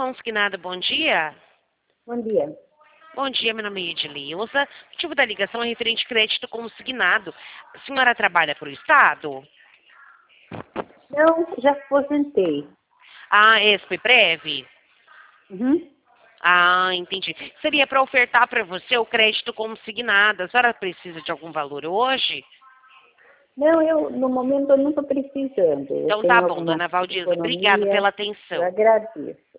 Consignado, bom dia. Bom dia. Bom dia, meu nome é Edileuza. O motivo da ligação é referente crédito consignado. A senhora trabalha para o Estado? Não, já aposentei. Ah, esse foi breve? Uhum. Ah, entendi. Seria para ofertar para você o crédito consignado. A senhora precisa de algum valor hoje? Não, no momento, eu não estou precisando. Eu Então tá tenho bom, alguma dona Valdirza. Obrigado economia, pela eu atenção. agradeço.